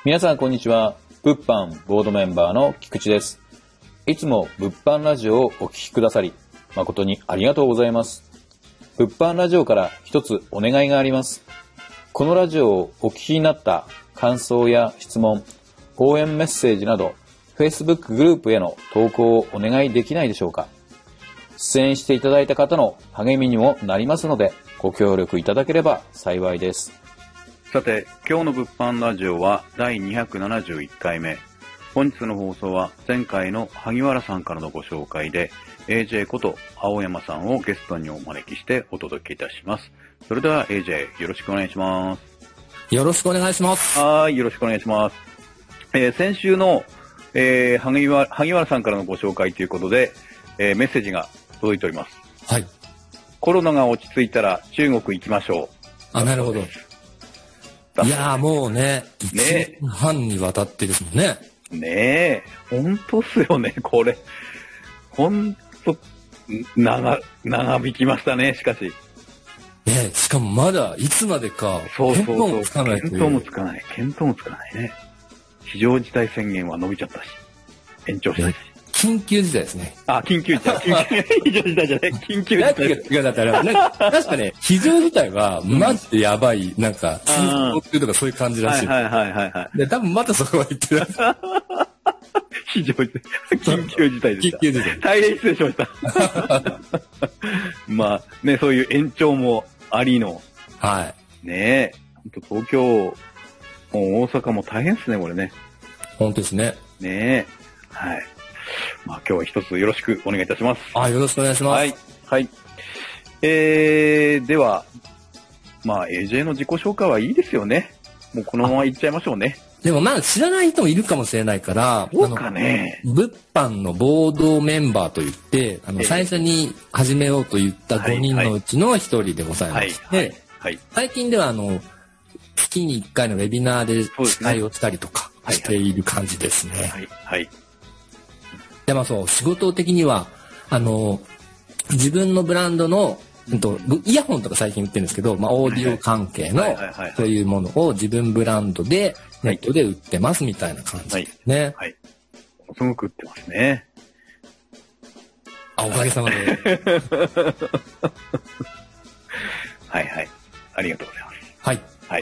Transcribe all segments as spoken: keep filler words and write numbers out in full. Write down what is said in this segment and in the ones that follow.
皆さんこんにちは。物販ボードメンバーの菊池です。いつも物販ラジオをお聞きくださり誠にありがとうございます。物販ラジオから一つお願いがあります。このラジオをお聞きになった感想や質問、応援メッセージなど Facebook グループへの投稿をお願いできないでしょうか。出演していただいた方の励みにもなりますのでご協力いただければ幸いです。 さて、今日の物販ラジオはだいにひゃくななじゅういっかいめ。本日の放送は前回の萩原さんからのご紹介で エージェー こと青山さんをゲストにお招きしてお届けいたします。それでは エージェー よろしくお願いします。 よろしくお願いします。 はい、よろしくお願いします。えー、先週の、えー、萩原、萩原さんからのご紹介ということで、えー、メッセージが届いております。 はい。 コロナが落ち着いたら中国行きましょう。 あ、なるほど。いやーもうね、いちねんはんにわたってですもんね。 ねえ、ほんとっすよね、これ。ほんと、長、長引きましたね、しかし。 ね、しかもまだいつまでか、 そうそうそう。 見当もつかないという。 見当もつかない。見当もつかないね。非常事態宣言は伸びちゃったし、延長したし。 緊急事態ですね。 あ、緊急事態。緊急非常事態じゃない。緊急事態。 いやだったら、なんか、確かね、非常事態は、マジでやばい、なんか、通報中とかそういう感じらしい。 はいはいはいはい。 で、多分またそこは言ってる。 非常事態。緊急事態でした。 緊急事態。 大変失礼しました。まあ、ね、そういう延長もありの。 はい。 ねえ。東京、もう大阪も大変ですね、これね。 本当ですね。 ねえ。はい。まあ今日は一つよろしくお願いいたします。 あ、よろしくお願いします。 はい。はい。えー、では、まあ エージェー の自己紹介はいいですよね。もうこのままいっちゃいましょうね。 でもまあ知らない人もいるかもしれないから、 そうかね。 物販のボードメンバーといって、あの、最初に始めようと言ったごにんのうちのひとりでございまして、はいはいはい、最近ではあの、月にいっかいのウェビナーで司会をしたりとかしている感じですね。 はい、はい。 でまあそう仕事的にはあの自分のブランドの、うん、とイヤホンとか最近売ってるんですけど、まあ、オーディオ関係のそういうものを自分ブランドでネットで売ってますみたいな感じですね。はい。はい、 すごく売ってますね。 あ、おかげさまで。 はいはい。ありがとうございます。 はい。 はい。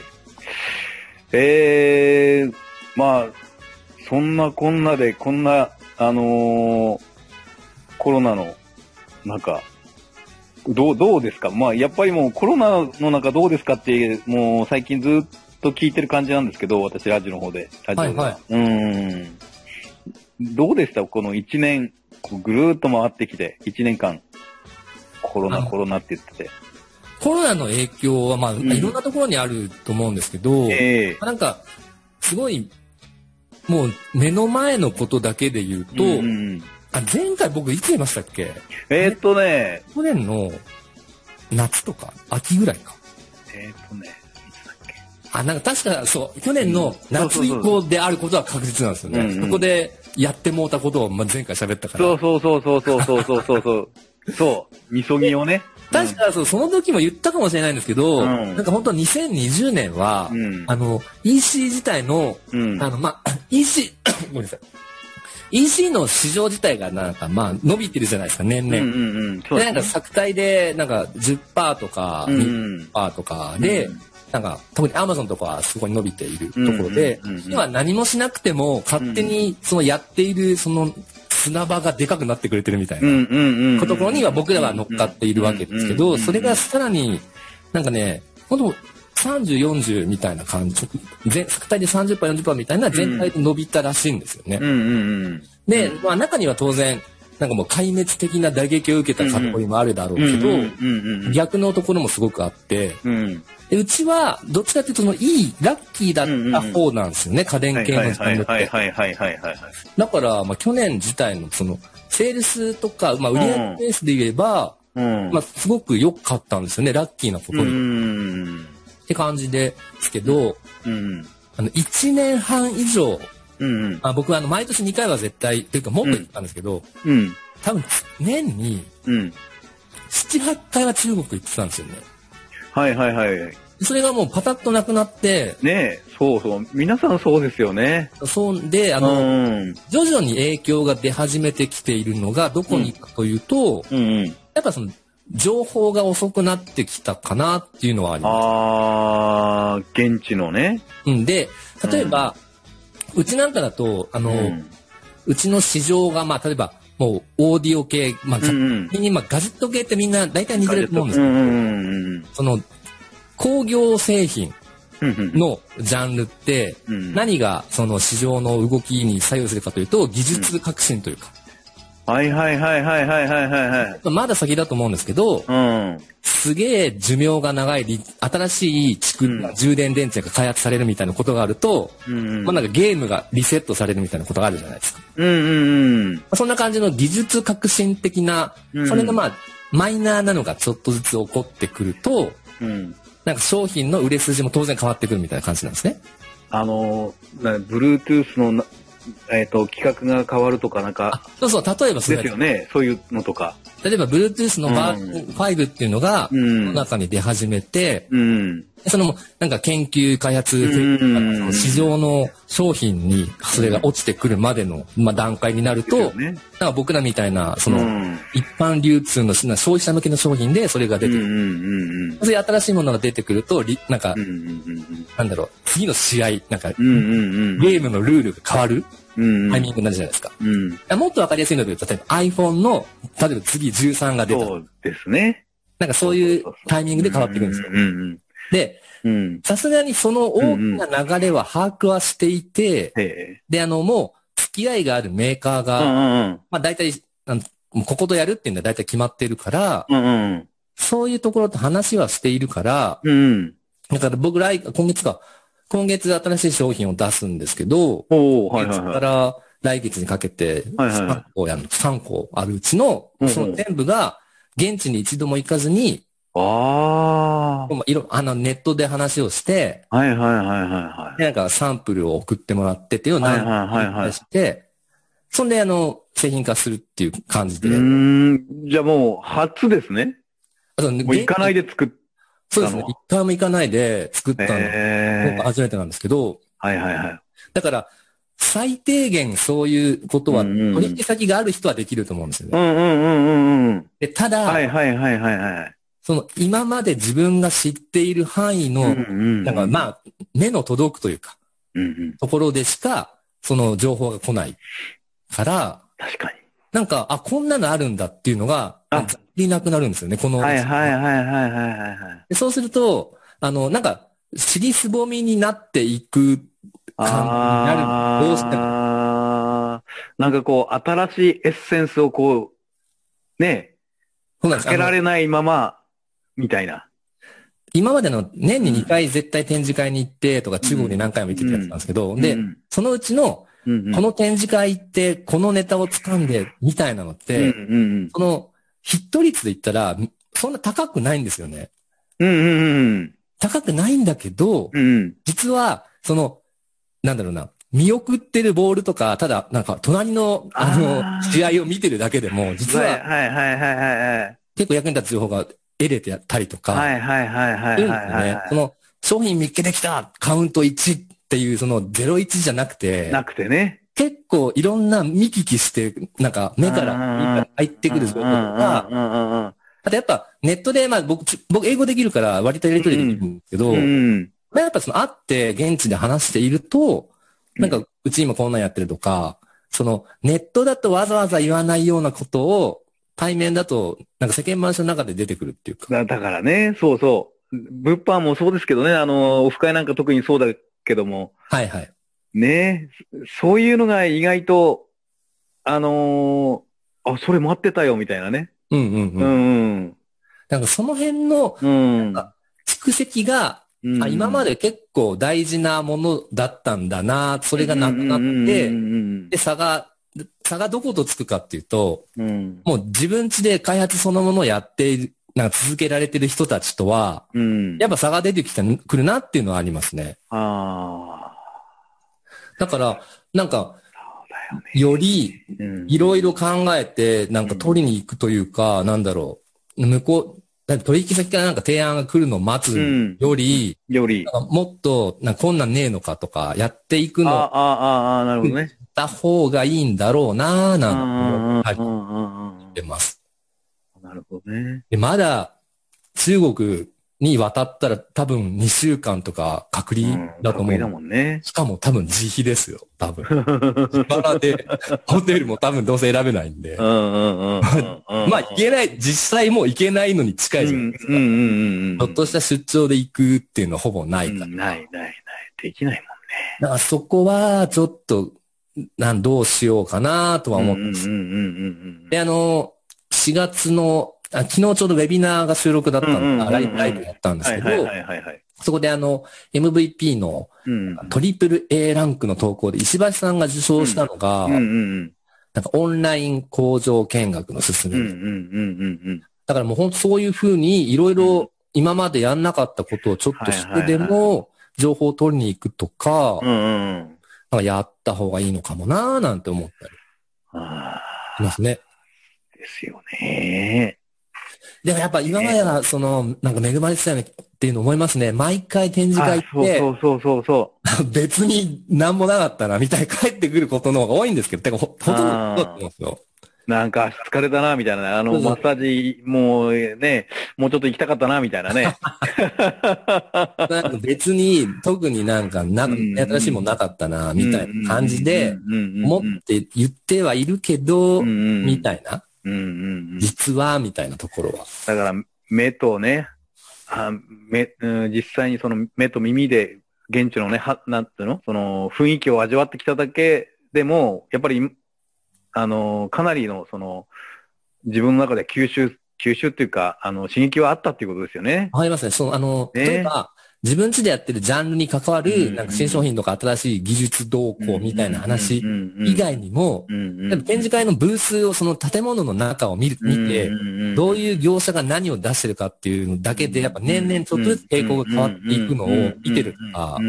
えー、まあそんなこんなでこんなあのー、コロナの中、どう、どうですか？まあ、やっぱりもうコロナの中どうですかって、もう最近ずっと聞いてる感じなんですけど、私ラジオの方で。ラジオで。はいはい、うーん。どうでしたこのいちねん、ぐるーっと回ってきて、いちねんかん、コロナ、コロナって言ってて。 コロナの影響は、まあ、うん、いろんなところにあると思うんですけど、えー、なんか、すごい、もう目の前のことだけで言うと、うんうん、あ前回僕いつ言いましたっけ？ えー、っとね去年の夏とか秋ぐらいか。 えー、っとねいつだっけ？ あなんか確かそう去年の夏以降であることは確実なんですよね。うんうん、そこでやってもうたことをまあ前回喋ったから。 そうそうそうそうそうそうそうそうそうそうみそぎをね。 確かそうその時も言ったかもしれないんですけど、うん、なんか本当にせんにじゅうねんは、うん、あの イーシー 自体の、うん、あのまあ イーシー ごめんなさい イーシー の市場自体がなんかまあ伸びてるじゃないですか年々。うんうんうん、でなんか作体でなんか じゅっパーセント とか にパーセント とかで、うん、なんか特に Amazon とかはそこに伸びているところで、うんうんうんうん、今何もしなくても勝手にそのやっているその砂場がでかくなってくれてるみたいなところには僕らは乗っかっているわけですけど、それがさらになんかね本当さんじゅう、よんじゅうみたいな感じ全作体で さんじゅっパーセント、よんじゅっパーセント みたいな全体で伸びたらしいんですよね。で、まあ、中には当然なんかもう壊滅的な打撃を受けたカテゴリーもあるだろうけど逆のところもすごくあって、うん、でうちはどっちかっていうとそのいいラッキーだった方なんですよね、家電系のジャンルって。だからまあ去年自体のそのセールスとか、まあ、売り上げベースで言えば、うんまあ、すごく良かったんですよねラッキーなことに。うんって感じですけど、うん、あのいちねんはん以上、うんうん、あ僕はあの毎年にかいは絶対というかもっと言ったんですけど、うん、多分年になな、はちかいは中国行ってたんですよね。 はいはいはい。 それがもうパタッとなくなって。 ねえ、そうそう。皆さんそうですよね。 そうで、あの、うん、徐々に影響が出始めてきているのがどこにかというと、うんうんうん、やっぱその、情報が遅くなってきたかなっていうのはあります。 ああ、現地のね。 うん。で、例えば、うん、うちなんかだと、あの、うん、うちの市場が、まあ、例えば、もう、オーディオ系、まあ、うんうん、まあ、ガジェット系ってみんな大体似てると思うんですけど、うんうんうん、その、工業製品のジャンルって、何がその市場の動きに左右するかというと、技術革新というか。 はいはいはいはいはいはいはい。 まだ先だと思うんですけど、うん、すげえ寿命が長い、新しい蓄、うん、充電電池が開発されるみたいなことがあると、うんうん、まあなんかゲームがリセットされるみたいなことがあるじゃないですか。うんうんうん、そんな感じの技術革新的な、それがまあマイナーなのがちょっとずつ起こってくると、うん、なんか商品の売れ筋も当然変わってくるみたいな感じなんですね。 あの、Bluetooth のえっと、規格が変わるとかなんか。 そうそう、例えばそうですよね。そういうのとか。 例えば、Bluetooth のバージョンファイブっていうのが、この中に出始めて、うん、その、なんか研究開発、うん、市場の商品にそれが落ちてくるまでの、まあ、段階になると、ね、なんか僕らみたいな、その、うん、一般流通の消費者向けの商品でそれが出てくる。うんうんうん、そういう新しいものが出てくると、なんか、うんうんうん、なんだろう、次の試合、なんか、うんうんうん、ゲームのルールが変わる。タイミングになるじゃないですか。うん、もっとわかりやすいので言うと、例えば iPhone の、例えば次じゅうさんが出た。 そうですね。 なんかそういうタイミングで変わってくるんですよ。で、さすがにその大きな流れは把握はしていて、うんうん、で、あの、もう付き合いがあるメーカーが、うんうん、まあ大体、こことやるっていうのは大体決まってるから、うんうん、そういうところと話はしているから、うん、だから僕来、今月か、今月新しい商品を出すんですけど、今月から来月にかけてさんこやるの、さんこあるうちの、その全部が現地に一度も行かずに、ああ。いろ、あの、ネットで話をして、はいはいはいはい。なんかサンプルを送ってもらってっていうのを何回かして、そんであの、製品化するっていう感じで。 うん。じゃあもう、初ですね。もう行かないで作っそうですね。一回も行かないで作ったの。今回初めてなんですけど。はいはいはい。だから、最低限そういうことは、取引先がある人はできると思うんですよね。うんうんうんうん。で、ただ、はいはいはいはいはい。その、今まで自分が知っている範囲の、なんかまあ、目の届くというか、ところでしか、その情報が来ないから、 確かに。 なんか、あ、こんなのあるんだっていうのが、いなくなるんですよね、この。 はいはいはいはいはいはい。 そうすると、あの、なんか、尻すぼみになっていく感じになる。どうしても。 なんかこう、新しいエッセンスをこう、ね、かけられないまま、みたいな。 今までの年ににかい絶対展示会に行ってとか中国に何回も行ってたやつなんですけど、で、そのうちの、この展示会行ってこのネタを掴んでみたいなのって、そのヒット率で言ったらそんな高くないんですよね。高くないんだけど、実はその、なんだろうな、見送ってるボールとか、ただなんか隣のあの試合を見てるだけでも、実は結構役に立つ情報が得れてたりとか、はいはいはいはいはい。その商品見っけてきたカウントいちっていうそのゼロいちじゃなくて、 なくてね。 結構いろんな見聞きして、なんか目から入ってくる情報とか、あとやっぱネットで、まあ僕、僕英語できるから割とやりとりできるんですけど、まあやっぱその会って現地で話していると、なんかうち今こんなんやってるとか、そのネットだとわざわざ言わないようなことを対面だとなんか世間話の中で出てくるっていうか。 だ, だからね、そうそう。物販もそうですけどね、あの、オフ会なんか特にそうだけども。 はいはい。 ねえ、そういうのが意外と、あのー、あ、それ待ってたよ、みたいなね。 うんうんうん。うんうん。なんかその辺の、うん、蓄積が、うん、あ、今まで結構大事なものだったんだな、それがなくなって、で、差が、差がどことつくかっていうと、うん、もう自分家で開発そのものをやっている、なんか続けられてる人たちとは、うん、やっぱ差が出てきてくるなっていうのはありますね。あだから、なんか、より、いろいろ考えて、なんか取りに行くというか、うん、なんだろう、向こう、 取引先からなんか提案が来るのを待つより、 うん、より、 もっと、なんかこんなんねえのかとか、やっていくのを、 ああ、ああ、なるほどね。 た方がいいんだろうなぁ、なんて思ってます。 なるほどね。 で、まだ、中国に渡ったら多分にしゅうかんとか隔離だと思う。うん、 隔離だもんね。 しかも多分自費ですよ、多分。自腹で、ホテルも多分どうせ選べないんで。まあ、行けない、実際もう行けないのに近いじゃないですか。ちょっとした出張で行くっていうのはほぼないから。 うん、ない、ない、ない。できないもんね。 だからそこは、ちょっと、なん、どうしようかなとは思ってます。で、あの、しがつの、あ昨日ちょうどウェビナーが収録だったんだ、ライブ、ライブやったんですけど、そこであの、エムブイピー のトリプル A ランクの投稿で石橋さんが受賞したのが、なんかオンライン工場見学の勧め。だからもう本当そういうふうにいろいろ今までやんなかったことをちょっとしてでも情報を取りに行くとか、なんかやった方がいいのかもなーなんて思ったりしますね。 ですよね。 でもやっぱ今までは、その、なんか恵まれてたよねっていうの思いますね。毎回展示会行って、 そうそうそうそう別に何もなかったな、みたいに帰ってくることの方が多いんですけど、てかほ、ほとんどだと思うんですよ。 なんか疲れたな、みたいなね。あの、マッサージ、もうね、もうちょっと行きたかったな、みたいなね。 なんか別に、特になんか、な、新しいもんなかったな、みたいな感じで、思って言ってはいるけど、みたいな。実は、みたいなところは。 だから、目とね、あ目、うん、実際にその目と耳で、現地のね、は、なんていうのその雰囲気を味わってきただけでも、やっぱり、あの、かなりの、その、自分の中で吸収、吸収っていうか、あの、刺激はあったっていうことですよね。 ありますね。そう、あの、ね、例えば、自分家でやってるジャンルに関わる、なんか新商品とか新しい技術動向みたいな話以外にも、展示会のブースをその建物の中を見る、見て、どういう業者が何を出してるかっていうのだけで、やっぱ年々ちょっとずつ傾向が変わっていくのを見てるから、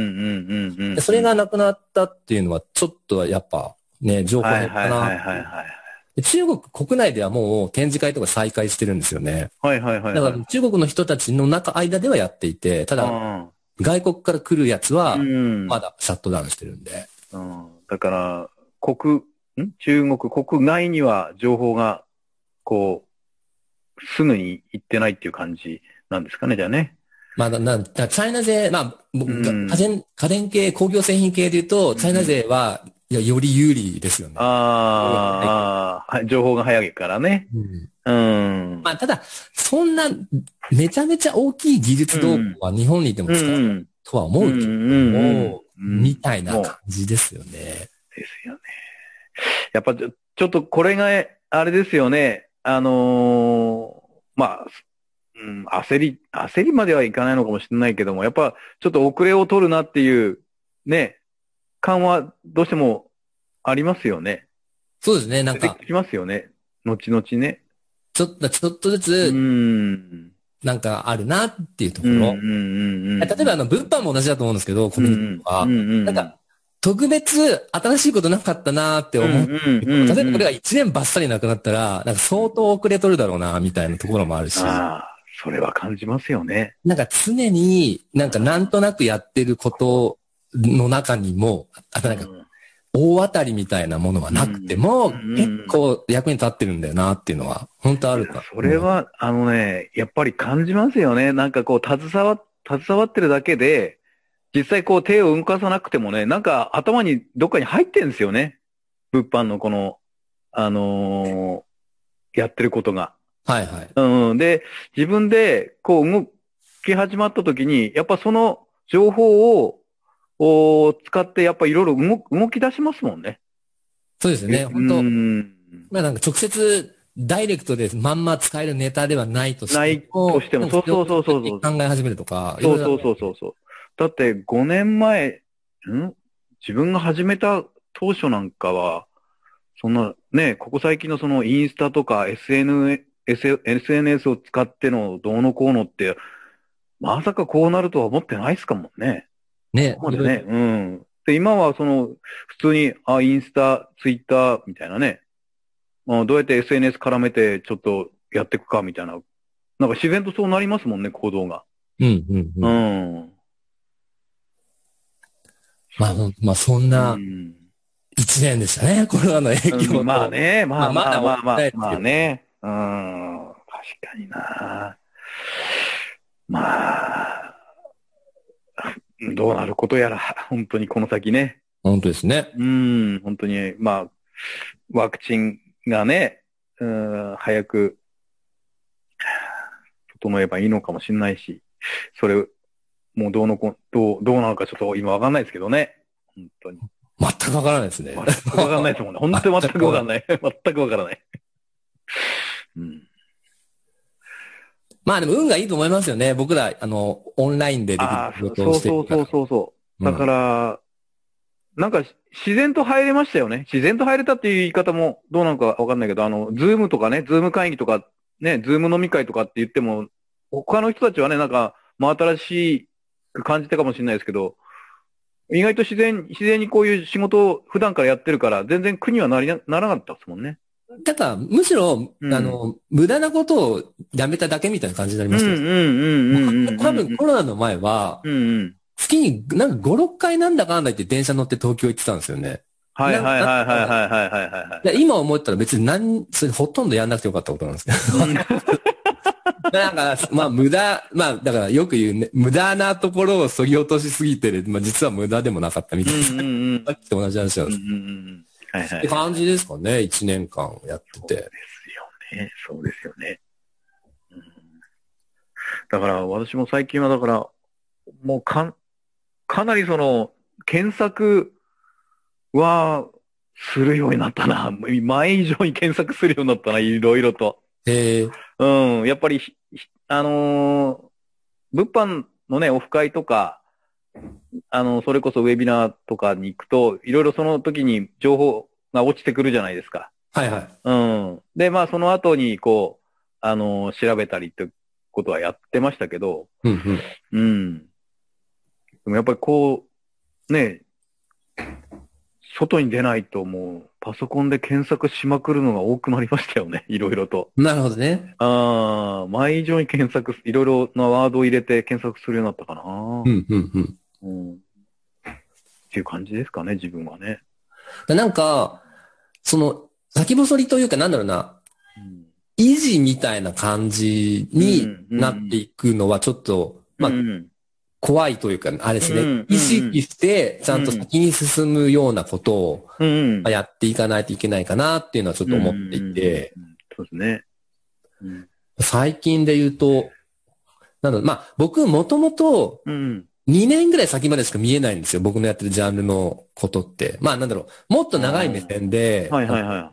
それがなくなったっていうのは、ちょっとはやっぱね、情報減ったな。中国国内ではもう展示会とか再開してるんですよね。 はいはいはい、はい。 だから中国の人たちの中、間ではやっていて、ただ、外国から来るやつは、まだシャットダウンしてるんで。 うん、だから、国、ん中国国内には情報が、こう、すぐに行ってないっていう感じなんですかね、じゃあね。 まあ、な、チャイナ勢、まあ、うん、家電、家電系、工業製品系で言うと、チャイナ勢は、いや、より有利ですよね。 ああ、情報が早いからね。うん。うん、 まあ、ただ、そんな、めちゃめちゃ大きい技術動向は日本にいても使えるとは思うけども、みたいな感じですよね。 ですよね。やっぱちょ、ちょっとこれが、あれですよね。あのー、まあ、うん、焦り、焦りまではいかないのかもしれないけども、やっぱちょっと遅れを取るなっていう、ね、感はどうしてもありますよね。 そうですね、なんか。 出てきますよね。後々ね。 ちょっと、ちょっとずつ、うん、なんかあるなっていうところ。例えばあの、物販も同じだと思うんですけど、コミュニティとか。なんか、特別新しいことなかったなって思う。例えばこれが一年バッサリなくなったら、なんか相当遅れとるだろうな、みたいなところもあるし。 ああ、それは感じますよね。 なんか常になんかなんとなくやってることの中にも、あとなんか、大当たりみたいなものはなくても、結構役に立ってるんだよなっていうのは、本当あるか。 それは、あのね、やっぱり感じますよね。なんかこう、携わ、携わってるだけで、実際こう手を動かさなくてもね、なんか頭にどっかに入ってるんですよね。物販のこの、あのー、やってることが。 はいはい。 うん。で、自分でこう動き始まった時に、やっぱその情報を、を使ってやっぱいろいろ動動き出しますもんね。 そうですね。本当うんまあなんか直接ダイレクトでまんま使えるネタではないとしても。 ないとしても、そうそうそうそうそう。考え始めるとか。 そうそうそうそうそう。だってごねんまえ、ん自分が始めた当初なんかは、そんなね、ここ最近のそのインスタとか エスエヌエス、エスエヌエス を使ってのどうのこうのって、まさかこうなるとは思ってないですかもんね。 ね。 ここまでね。うん。で、今はその、普通に、あ、インスタ、ツイッターみたいなね。どうやって エスエヌエス 絡めてちょっとやっていくかみたいななんか自然とそうなりますもんね、行動が。 うん、うん、うん。うん、まあ、まあ、そんな、一年でしたね、コロナの影響と。 うん、まあね、まあまあまあまあ、まあね。うん、確かにな。まあ、どうなることやら、本当にこの先ね。 本当ですね。 うん、本当に、まあ、ワクチンがね、うん、早く、整えばいいのかもしれないし、それ、もうどうのこ、どう、どうなのかちょっと今わかんないですけどね。本当に。 全くわからないですね。 全くわかんないですもんね。本当に全くわかんない。全くわからない。うん。 まあでも運がいいと思いますよね。僕ら、あの、オンラインでできる仕事をしてるから。 そうそうそうそう。だから、うん、なんか自然と入れましたよね。自然と入れたっていう言い方もどうなのかわかんないけど、あの、ズームとかね、ズーム会議とか、ね、ズーム飲み会とかって言っても、他の人たちはね、なんか、真新しく感じたかもしれないですけど、意外と自然、自然にこういう仕事を普段からやってるから、全然苦にはなりな、ならなかったですもんね。 だから、むしろ、うん、あの、無駄なことをやめただけみたいな感じになりましたよ。うんうんうんうん。多分コロナの前は、うんうん、月になんかご、ろっかいなんだかんだ言って電車乗って東京行ってたんですよね。 はいはいはいはいはいはいはいはい。 今思ったら別に何、それほとんどやんなくてよかったことなんですけど。なんか、まあ無駄、まあだからよく言うね、無駄なところを削ぎ落としすぎてる、まあ実は無駄でもなかったみたいな。うんうんうん、さっきと同じ話なんです。うんうんうんはいはい。って感じですかね、一年間やってて。そうですよね。そうですよね。うん、だから私も最近はだから、もうか、かなりその、検索はするようになったな。前以上に検索するようになったな、いろいろと。 へえ。 うん、やっぱり、あのー、物販のね、オフ会とか、あの、それこそウェビナーとかに行くと、いろいろその時に情報が落ちてくるじゃないですか。 はいはい。 うん。で、まあその後にこう、あの、調べたりってことはやってましたけど、 うん、 うん。うん。でもやっぱりこう、ね、外に出ないともう、パソコンで検索しまくるのが多くなりましたよね。いろいろと。 なるほどね。 ああ、前以上に検索、いろいろなワードを入れて検索するようになったかな。 うん、うん、うん。 うん。っていう感じですかね、自分はね。 なんか、その、先細りというかなんだろうな、うん、維持みたいな感じになっていくのはちょっと、うんうん、まあ、うん、怖いというか、あれですね、うんうんうん、意識して、ちゃんと先に進むようなことを、やっていかないといけないかなっていうのはちょっと思っていて、 そうですね。 うん、最近で言うと、なんだろう、まあ、僕もともと、にねんぐらい先までしか見えないんですよ。僕のやってるジャンルのことって。まあなんだろう。もっと長い目線で、 はいはいはい、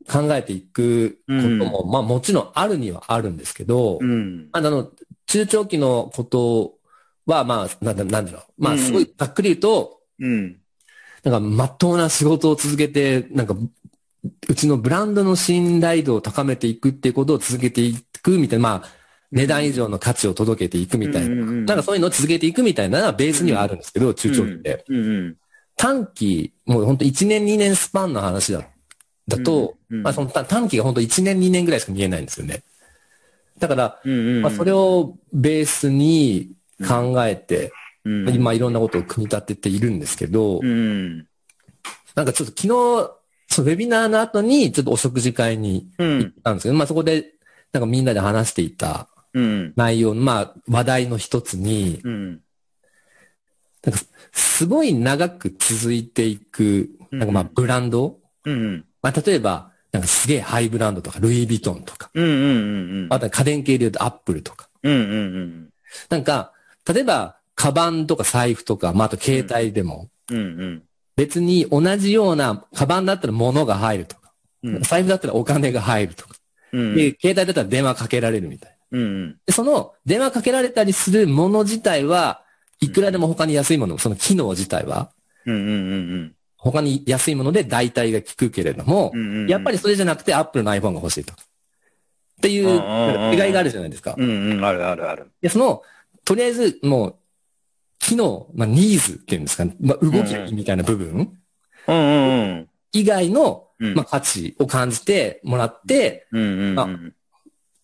考えていくことも、うん、まあもちろんあるにはあるんですけど、うん、あの、中長期のことは、まあ、なんだなんだろう。まあすごいざっくり言うと、うん、なんかまっとうな仕事を続けて、なんか、うちのブランドの信頼度を高めていくっていうことを続けていくみたいな、まあ、値段以上の価値を届けていくみたいな。うんうんうん、なんかそういうのを続けていくみたいなのはベースにはあるんですけど、うん、中長期で。うんうん、短期、もう本当いちねんにねんスパンの話だ、だと、うんうん、まあその短期が本当いちねんにねんぐらいしか見えないんですよね。だから、うんうんうん、まあそれをベースに考えて、うん、まあいろんなことを組み立てているんですけど、うん、なんかちょっと昨日、そのウェビナーの後にちょっとお食事会に行ったんですけど、うん、まあそこでなんかみんなで話していた、内容の、まあ、話題の一つに、うん、なんかすごい長く続いていく、なんかまあ、ブランド、うんうん、まあ、例えば、なんかすげえハイブランドとか、ルイ・ヴィトンとか、うんうんうんうん、あとは家電系で言うとアップルとか、うんうんうん、なんか、例えば、カバンとか財布とか、まあ、あと携帯でも、うんうんうん、別に同じような、カバンだったら物が入るとか、うん、財布だったらお金が入るとか、うん、で携帯だったら電話かけられるみたいな。うんうん、でその電話かけられたりするもの自体はいくらでも他に安いもの、その機能自体は、うんうんうんうん、他に安いもので代替が効くけれども、うんうんうん、やっぱりそれじゃなくて Apple の iPhone が欲しいと。っていう違いがあるじゃないですか。 うんうん、あるあるある。 で、その、とりあえずもう、機能、まあ、ニーズっていうんですかね、まあ、動きみたいな部分、うんうんうん、以外の、まあ、価値を感じてもらって、うんうんうん、まあ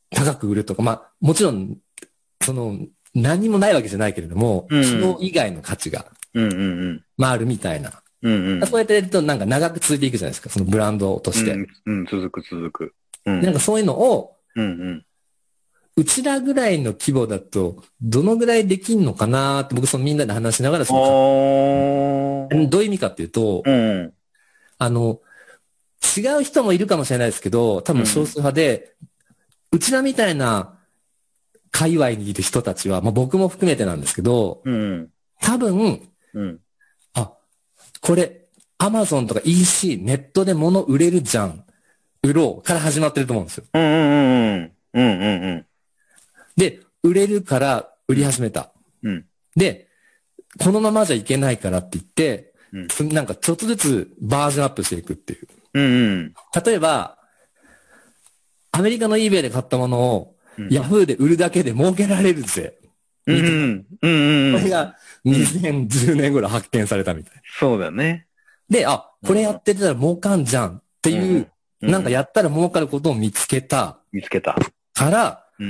高く売るとか、まあ、もちろん、その、何もないわけじゃないけれども、うん、機能以外の価値が、うんうんうん。まあ、あるみたいな。うんうん。そうやってやると、なんか長く続いていくじゃないですか、そのブランドとして。 うん、うん、続く続く。 うん、なんかそういうのを、うんうん。うちらぐらいの規模だと、どのぐらいできんのかなって、僕そのみんなで話しながら、その、どういう意味かっていうと、うん、あの、違う人もいるかもしれないですけど、多分少数派で、うん、うちらみたいな界隈にいる人たちは、まあ、僕も含めてなんですけど、うん、多分、うん、あ、これ、アマゾンとか イーシー、ネットで物売れるじゃん。売ろうから始まってると思うんですよ。うんうんうんうん。うんうんうん。で、売れるから売り始めた。うん。で、このままじゃいけないからって言って、うん、なんかちょっとずつバージョンアップしていくっていう。うんうん。例えば、アメリカの eBay で買ったものを、うん、Yahoo で売るだけで儲けられるぜ。うんうん。うんうん。これがにせんじゅうねん頃発見されたみたい。 そうだね。 で、あ、これやってたら儲かんじゃんっていう、うんうん、なんかやったら儲かることを見つけた。 見つけた。 から、うん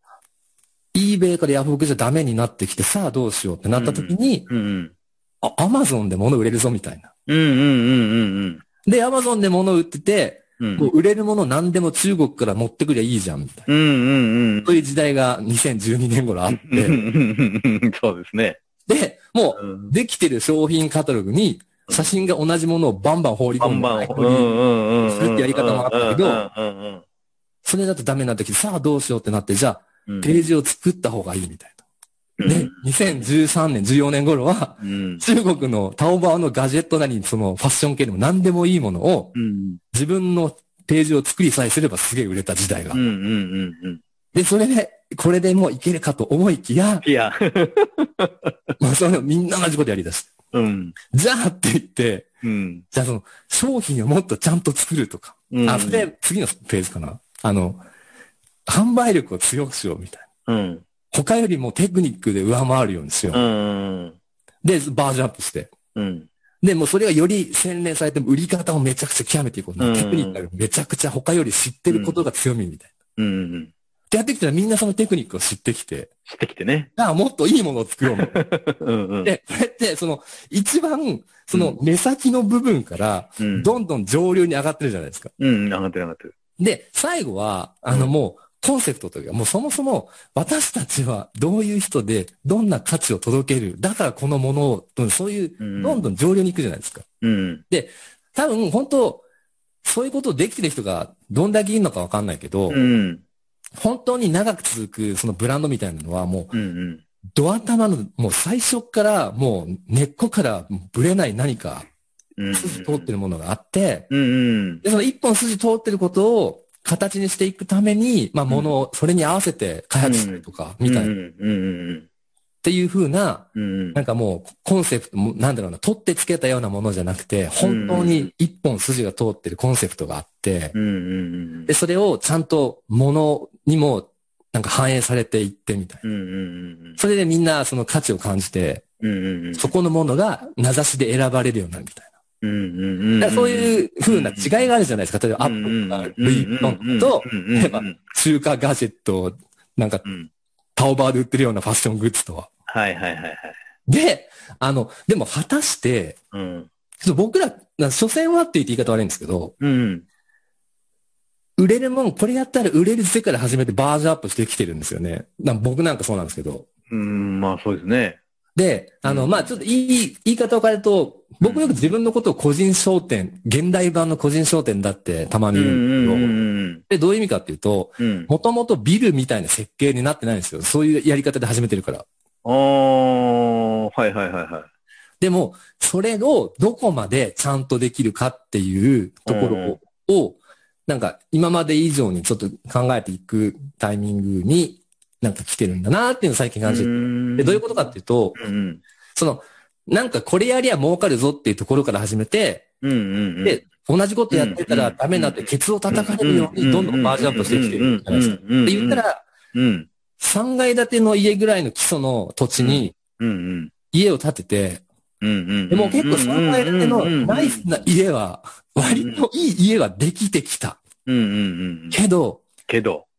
、eBay から Yahoo じゃダメになってきて、さあどうしようってなった時に、うんうん、あ、Amazon で物売れるぞみたいな。うんうんうんうんうん。で、Amazon で物売ってて、うん、もう売れるもの何でも中国から持ってくりゃいいじゃんみたいな。うんうんうん。そういう時代がにせんじゅうにねん頃あって。 そうですね。 で、もう、できてる商品カタログに、写真が同じものをバンバン放り込んで、バンバンするってやり方もあったけど、それだとダメになってきて、さあどうしようってなって、じゃあ、ページを作った方がいいみたいな。で、にせんじゅうさんねん、じゅうよねん頃は、中国のタオバオのガジェットなり、そのファッション系でも何でもいいものを、自分のページを作りさえすればすげえ売れた時代が。で、それで、これでもういけるかと思いきや、いや、まあそのみんな同じことやり出して。うん、じゃあって言って、うん、じゃあその商品をもっとちゃんと作るとか。うん、あ、それ次のページかな。あの、販売力を強くしようみたいな。うん、他よりもテクニックで上回るようにしよう。うん、で、バージョンアップして。うん、で、もうそれがより洗練されて売り方をめちゃくちゃ極めていこう。うん、テクニックがめちゃくちゃ他より知ってることが強みみたいな。うんうんってやってきたらみんなそのテクニックを知ってきて。 知ってきてね。 ああ、もっといいものを作ろう。うんうん、で、これって、その、一番、その目先の部分から、どんどん上流に上がってるじゃないですか。 うん、うん、上がってる上がってる。 で、最後は、あのもう、コンセプトというか、もうそもそも、私たちはどういう人で、どんな価値を届ける。だからこのものを、そういう、どんどん上流に行くじゃないですか。うん、で、多分、本当そういうことをできてる人が、どんだけいるのかわかんないけど、うん本当に長く続くそのブランドみたいなのはもう、うんうん、ド頭のもう最初からもう根っこからぶれない何か筋通ってるものがあって、うんうん、でその一本筋通ってることを形にしていくために、まあものをそれに合わせて開発したりとか、みたいな。っていう風な、うん、なんかもうコンセプト、なんだろうな、取ってつけたようなものじゃなくて、本当に一本筋が通ってるコンセプトがあって、うんうん、で、それをちゃんとものにもなんか反映されていってみたいな。うんうんうん、それでみんなその価値を感じて、うんうんうん、そこのものが名指しで選ばれるようになるみたいな。うんうんうん、そういう風な違いがあるじゃないですか。例えばアップルとかルイ・ヴィトンと、例えば中華ガジェットをなんかタオバーで売ってるようなファッショングッズとは。 はいはいはいはい。 で、あの、でも果たして、うん、ちょっと僕ら、所詮はって言って言い方悪いんですけど、うん、売れるもん、これやったら売れるぜから始めてバージョンアップしてきてるんですよね。な僕なんかそうなんですけど。 うん、まあそうですね。 で、あの、うん、まあちょっといい、言い方を変えると、僕よく自分のことを個人商店、現代版の個人商店だってたまに言うんですけど、で、どういう意味かっていうと、もともとビルみたいな設計になってないんですよ。そういうやり方で始めてるから。 ああ、はいはいはいはい。 でも、それをどこまでちゃんとできるかっていうところを、なんか今まで以上にちょっと考えていくタイミングになんか来てるんだなっていうのを最近感じて。で、どういうことかっていうと、うん、その、なんかこれやりゃ儲かるぞっていうところから始めて、うんうんうん、で、同じことやってたらダメになってケツを叩かれるようにどんどんバージョンアップしてきてるじゃないですか。で、言ったら、うんさんがい建ての家ぐらいの基礎の土地に、家を建てて、でも結構さんがい建てのナイスな家は、割といい家はできてきた。けど、 けど、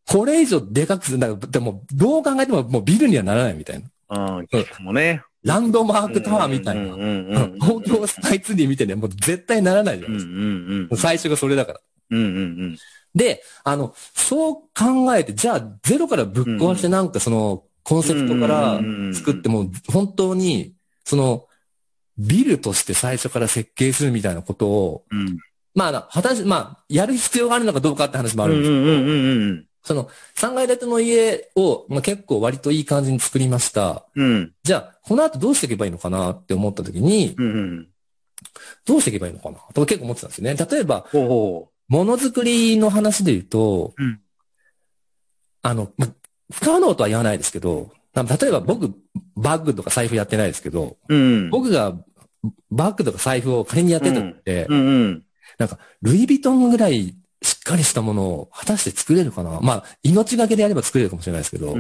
これ以上でかくする、なんか、でも、どう考えてももうビルにはならないみたいな。 ああ、もね。 ランドマークタワーみたいな。東京スカイツリーみたいにはもう絶対ならないじゃないですか。うんうんうん、最初がそれだから。 うんうんうん、 で、あの、そう考えて、じゃあゼロからぶっ壊してなんかそのコンセプトから作っても、本当に、その、ビルとして最初から設計するみたいなことを、うん、まあ、果たし、まあ、やる必要があるのかどうかって話もあるんですけど、その、さんがい建ての家を、まあ、結構割といい感じに作りました。うん、じゃあ、この後どうしていけばいいのかなって思った時に、うんうん、どうしていけばいいのかなと結構思ってたんですよね。例えば、ほうほうものづくりの話で言うと、うん、あの、ま、不可能とは言わないですけど、例えば僕、バッグとか財布やってないですけど、うん、僕がバッグとか財布を仮にやってたって、うんうんうん、なんか、ルイ・ヴィトンぐらいしっかりしたものを果たして作れるかな。まあ、命がけでやれば作れるかもしれないですけど、うん、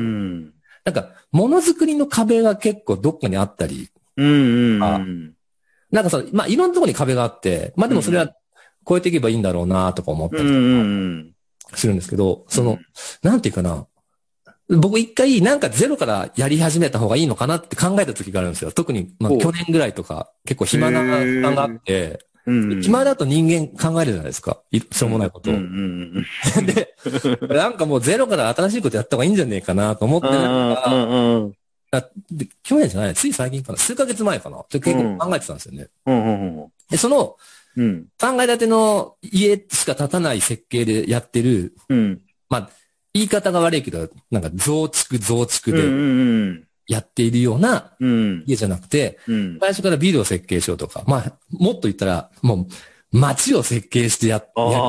なんか、ものづくりの壁が結構どっかにあったり、うんうんうん、なんかその、まあ、いろんなところに壁があって、まあでもそれは超えていけばいいんだろうなとか思ったりとかするんですけど、その、なんていうかな、僕一回なんかゼロからやり始めた方がいいのかなって考えた時があるんですよ。特に、まあ去年ぐらいとか結構暇な時間があって、うん、暇だと人間考えるじゃないですか。しょうもないことを。で、なんかもうゼロから新しいことやった方がいいんじゃねえかなと思ってるのが、で去年じゃない、つい最近かな、数ヶ月前かな。結構考えてたんですよね。で、その、うん、さんがい建ての家しか建たない設計でやってる、うん、まあ、言い方が悪いけど、なんか増築増築でやっているような家じゃなくて、うん、最初からビルを設計しようとか、まあ、もっと言ったら、もう街を設計してや、やる。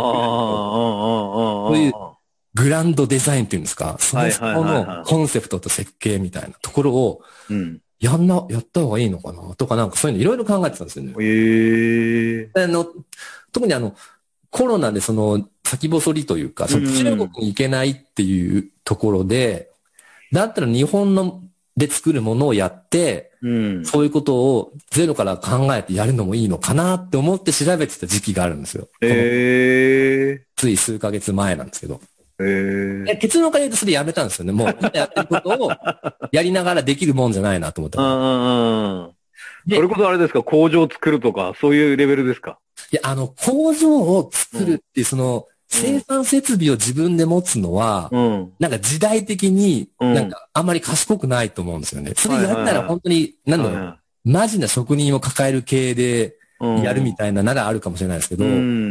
そういうグランドデザインっていうんですか、そもそものコンセプトと設計みたいなところを、やんな、やった方がいいのかなとかなんかそういうのいろいろ考えてたんですよね。へー。あの、特にあの、コロナでその先細りというか、その中国に行けないっていうところで、だったら日本ので作るものをやって、うん、そういうことをゼロから考えてやるのもいいのかなって思って調べてた時期があるんですよ。へー。つい数ヶ月前なんですけど。へー。結論から言うとそれやめたんですよね。もう今やってることをやりながらできるもんじゃないなと思って。 それこそあれですか、工場を作るとか、そういうレベルですか？ いや、あの、工場を作るっていう、その、生産設備を自分で持つのは、うん、なんか時代的に、なんかあんまり賢くないと思うんですよね。それやったら本当に、なんだろう、マジな職人を抱える系でやるみたいなならあるかもしれないですけど、うん、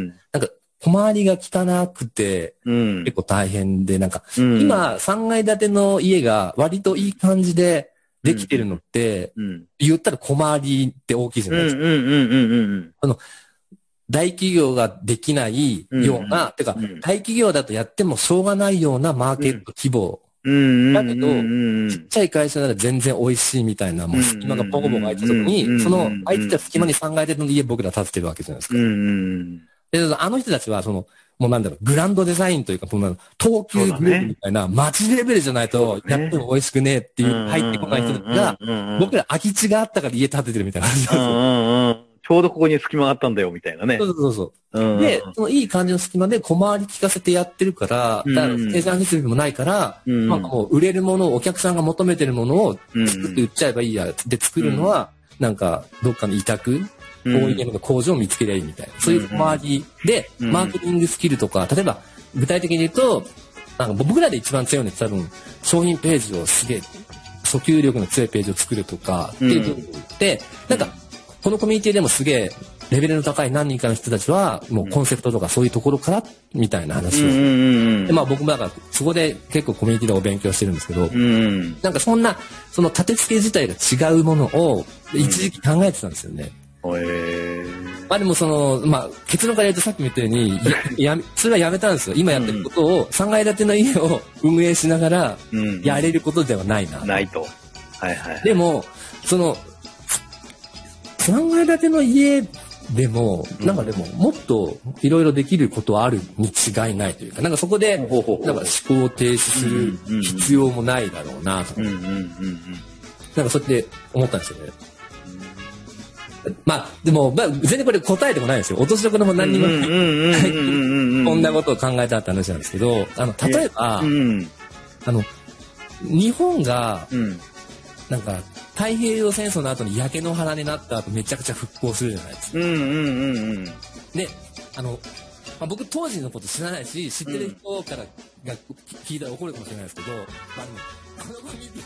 なんか、小回りが汚くて、結構大変で、なんか、うん、今、さんがい建ての家が割といい感じで、できてるのって、うん、言ったら小回りって大きいじゃないですか。あの、大企業ができないような、うん、てか、うん、大企業だとやってもしょうがないようなマーケット規模。だけど、ちっちゃい会社なら全然美味しいみたいな、もう隙間がポコポコ空いた時に、その空いてた隙間にさんがい建ての家僕ら建ててるわけじゃないですか。で、あの人たちは、その、もうなんだろう、グランドデザインというか、東急グループみたいな、街レベルじゃないと、やっても美味しくねえっていう、入ってこない人が、僕ら空き地があったから家建ててるみたいな感じなんですよ。 ちょうどここに隙間があったんだよ、みたいなね。 そうそうそう。で、そのいい感じの隙間で小回り効かせてやってるから、だから生産設備もないから、なんかもう売れるものを、お客さんが求めてるものを作って売っちゃえばいいや。で、作るのは、なんか、どっかの委託、オーイーエム の工場を見つけりゃいいみたいな。そういう周りで、マーケティングスキルとか、例えば、具体的に言うと、なんか僕らで一番強いのって多分、商品ページをすげえ、訴求力の強いページを作るとか、っていう部分で、なんか、このコミュニティでもすげえ、レベルの高い何人かの人たちは、もうコンセプトとかそういうところから、みたいな話を。で、まあ僕もだから、そこで結構コミュニティでお勉強してるんですけど、なんかそんな、その立て付け自体が違うものを、一時期考えてたんですよね。まあでもその、まあ結論から言うとさっきも言ったように、や、それはやめたんですよ。今やってることを、さんがい建ての家を運営しながら、やれることではないな。 ないと。はいはい。 でも、その、さんがい建ての家でも、なんかでも、もっといろいろできることはあるに違いないというか、なんかそこで、なんか思考を停止する必要もないだろうなと。なんかそうやって思ったんですよね。 まあ、でも、まあ、全然これ答えてもないんですよ。落としどころも何にもない。こんなことを考えたって話なんですけど、あの、例えば、うん、あの、日本が、うん、なんか、太平洋戦争の後に焼け野原になった後めちゃくちゃ復興するじゃないですか。うんうんうんうん。で、あの、まあ、僕当時のこと知らないし、知ってる人からが聞いたら怒るかもしれないですけど、まあ、この番組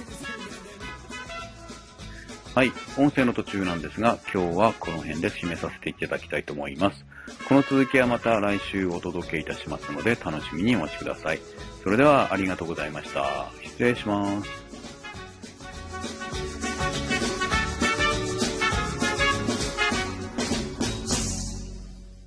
はい、音声の途中なんですが、今日はこの辺で締めさせていただきたいと思います。この続きはまた来週お届けいたしますので、楽しみにお待ちください。それではありがとうございました。失礼します。